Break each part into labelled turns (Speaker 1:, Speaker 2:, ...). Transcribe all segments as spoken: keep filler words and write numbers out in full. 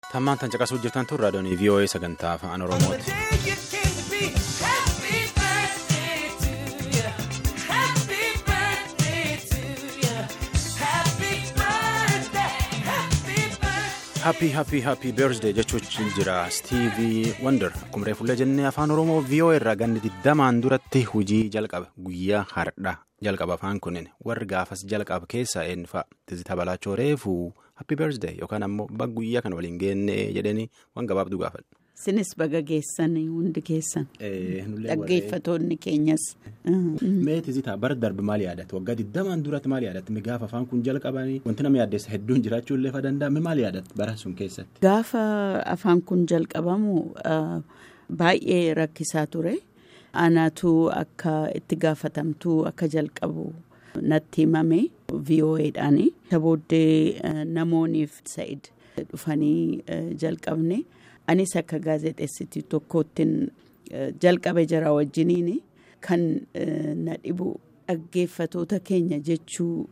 Speaker 1: Tammaan tan caqasuu jirtan tun raadiyoon V O A sagantaa afaan Oromooti. Happy happy happy birthday jechuun jira Stevie Wonder akkuma reefullee jennee afaan Oromoo V O A irraa ganni digdamaan duratti hojii jalqaba guyyaa hardhaa jalqaba afaan kunin warri gaafas jalqaba keessaa eenyufaa Tizita Balaachoo reefuu happy birthday yookaan ammoo baga guyyaa kan waliin geenne jedhanii waan gabaabduu gaafadha.
Speaker 2: Sinis baga geessan hundi keessan dhaggeeffatoonni keenyas.
Speaker 1: Mee Tizita bara darbe maal yaadatte waggaa digdamaan duratti maal yaadatte mi gaafa afaan kun jalqabanii wanti nama yaaddeessa hedduun jiraachuu illee fa danda'a mi maal yaadatte bara sun keessatti.
Speaker 2: Gaafa afaan kun jalqabamu baay'ee rakkisaa ture. Anaatu akka itti gaafatamtu akka jalqabu natti himame V O A'dhaani. Booddee namooniif Sa'id dhufanii jalqabne. Anis akka gaazexeessitii tokkottiin jalqabe jira wajjiniin kan na dhibu dhaggeeffatoota keenya jechuu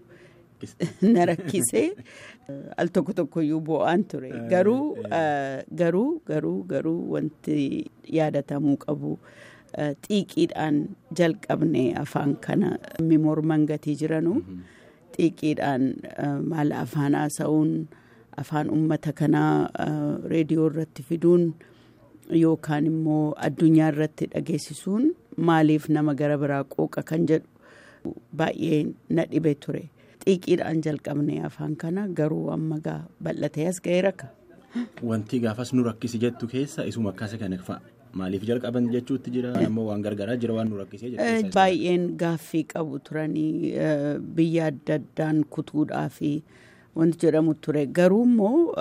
Speaker 2: na rakkisee al tokko tokkoyyuu bo'aan ture. Garuu garuu garuu garuu wanti yaadatamuu qabu xiiqiidhaan jalqabne afaan kana morman gatii jiranu xiiqiidhaan maal afaan haasa'uun. Afaan uummata kanaa reediyoo irratti fiduun yookaan immoo addunyaa irratti dhageessisuun maaliif nama gara biraa qooqa kan jedhu baay'ee na dhibe ture. Xiiqiidhaan jalqabne afaan kana garuu amma gaa bal'atee as ga'ee rakka.
Speaker 1: Wanti gaafas nu rakkisi jettu keessa isuma akkasa kana fa'a. Maaliif jalqaban jechuutti jira ammoo waan gargaaraa jira waan nu rakkisee jedhu.
Speaker 2: Baay'een gaaffii qabu turanii biyya adda addaan kutuudhaafi. Wanti jedhamu ture garuu immoo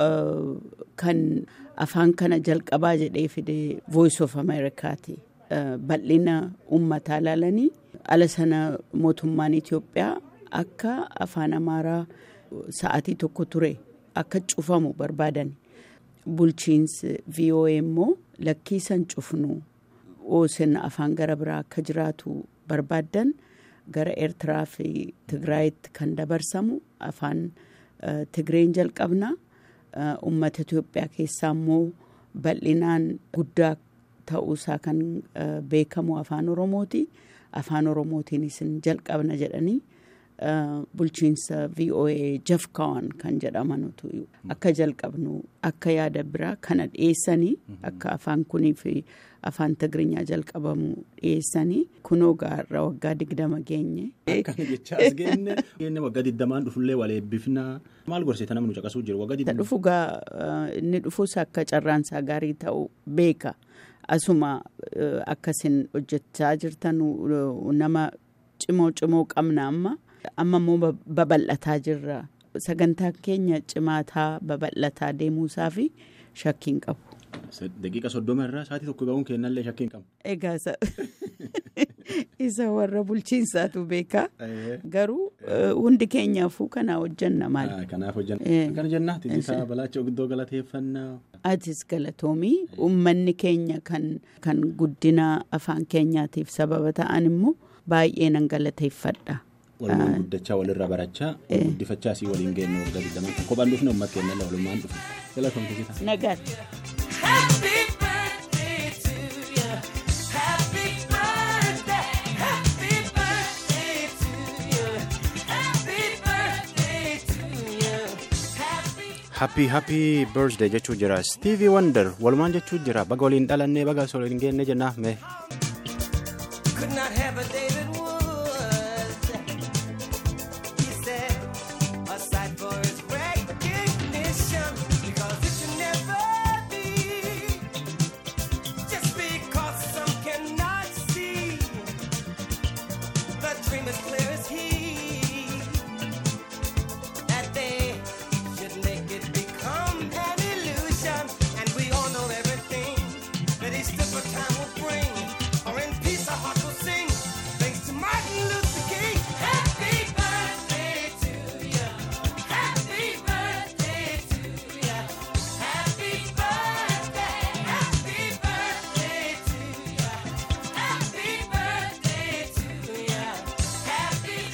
Speaker 2: kan afaan kana jalqabaa jedhee fide Voice of Americaati. Bal'ina uummataa ilaalanii ala sana mootummaan Itoophiyaa akka afaan Amaaraa sa'aatii tokko ture akka cufamu barbaadan. Bulchiinsi V O A immoo lakkiisan cufnu oosin afaan gara biraa akka jiraatu barbaadan gara Eertiraa fi Tigraayitti kan dabarsamu afaan. Tigreen jalqabna uummata Itoophiyaa keessaa immoo bal'inaan guddaa ta'uusaa kan beekamu afaan Oromooti. Afaan Oromootiinis jalqabna jedhanii bulchiinsa V O A jafkawan kan jedhamanutu akka jalqabnu akka yaada biraa kana dhiyeessanii akka afaan kunii fi afaan Tigiriinyaa jalqabamu dhiyeessanii kunoo gaarra waggaa digdama geenye.
Speaker 1: Akkana jechaa as geenne geenne waggaa digdamaan dhufullee wal eebbifnaa maal gorsita namni nu caqasuu jiru waggaa digdama.
Speaker 2: Dhufu gaa inni dhufus akka carraansaa gaarii ta'u beeka asuma akkasin hojjechaa jirtan nama cimoo cimoo qabna amma. Amma immoo babal'ataa jirra. Sagantaa keenya cimaataa babal'ataa deemuusaa fi shakkiin qabu.
Speaker 1: Daqiiqa soddoma irraa sa'aatii tokko ga'uun kennallee shakkiin qabu.
Speaker 2: Egaa isa warra bulchiinsaatu beeka. Garuu hundi keenyaafuu kana hojjanna maali?
Speaker 1: Kanaaf hojjanna. Kana jennaa Tizita Balaachoo guddoo galateeffannaa.
Speaker 2: Atis galatoomii uummanni keenya kan guddina afaan keenyaatiif sababa ta'an immoo baay'ee nan galateeffadha.
Speaker 1: Walumaan guddachaa walirraa barachaa guddifachaa asii waliin geenyu waggaa digdamaa kan kophaan dhufne uummata keenya illee walumaan dhufu. Galatoom Tizita.
Speaker 2: Nagaatti.
Speaker 1: Happy happy birthday jechuu jira Stevie Wonder walumaan jechuu jira baga waliin dhalannee baga waliin geenne jennaa mee.